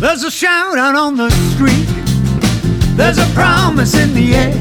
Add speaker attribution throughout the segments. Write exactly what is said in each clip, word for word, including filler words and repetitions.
Speaker 1: There's a shout out on the street, there's a promise in the air.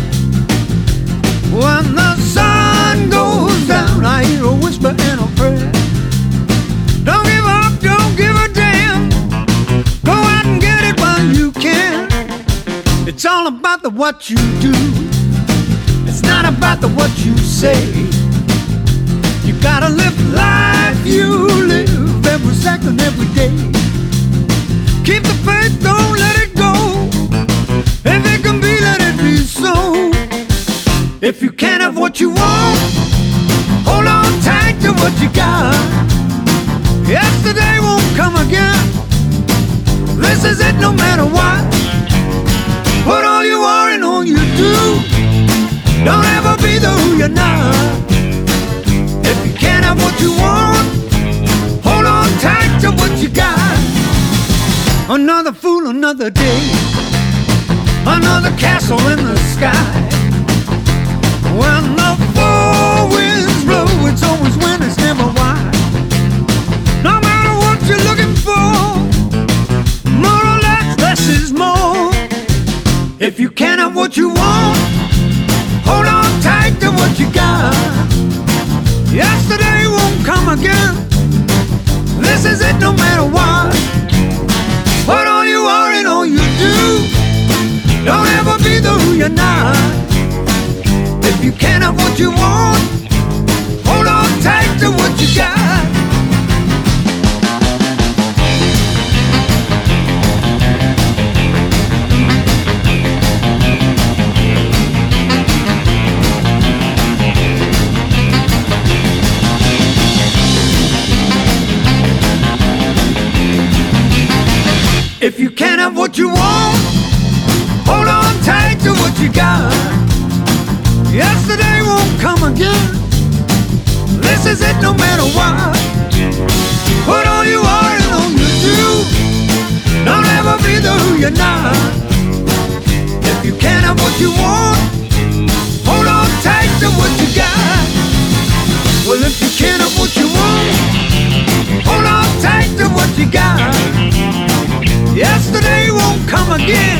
Speaker 1: When the sun goes down, I hear a whisper and a prayer. Don't give up, don't give a damn. Go out and get it while you can. It's all about the what you do. It's not about the what you say. You gotta live life you live every second, every day. Keep the faith, don't let it go. If it can be, let it be so. If you can't have what you want, hold on tight to what you got. Yesterday won't come again. This is it no matter what. Put all you are in all you do. Don't ever be the who you're not. If you can't have what you want, hold on tight to what you got. Another fool, another day. Another castle in the sky. When the four winds blow, it's always when, it's never why. No matter what you're looking for, more or less, less is more. If you can't have what you want, hold on tight to what you got. Yesterday won't come again. This is it no matter what. Put all you are in all you do. Don't ever be the who you're not. If you can't have what you want, hold on tight to what you got. If you can't have what you want, hold on tight to what you got. Yesterday won't come again. This is it no matter what. Put all you are in all you do. Don't ever be the who you're not. If you can't have what you want, hold on tight to what you got. Well, if you can't have what you want, hold on tight to what you got. Yesterday won't come again.